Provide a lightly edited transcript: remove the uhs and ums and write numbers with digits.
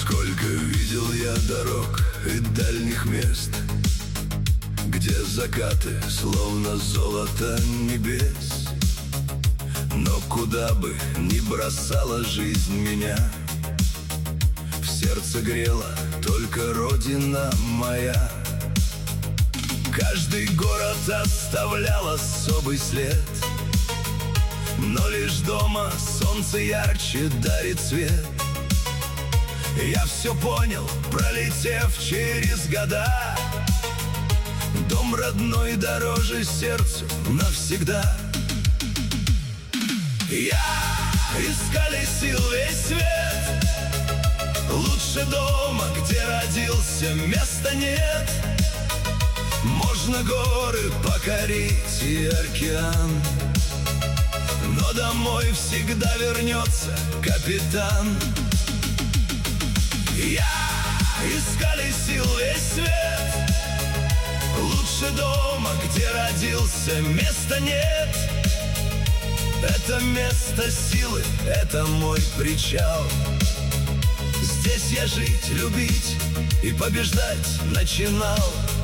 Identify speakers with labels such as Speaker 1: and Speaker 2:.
Speaker 1: Сколько видел я дорог и дальних мест, где закаты словно золото небес. Но куда бы ни бросала жизнь меня, в сердце грела только родина моя. Каждый город оставлял особый след, но лишь дома солнце ярче дарит свет. Я все понял, пролетев через года, дом родной дороже сердцу навсегда. Исколесил весь свет, лучше дома, где родился, места нет. Можно горы покорить и океан, но домой всегда вернется капитан. Я исколесил весь свет, лучше дома, где родился, места нет. Это место силы, это мой причал. Здесь я жить, любить и побеждать начинал.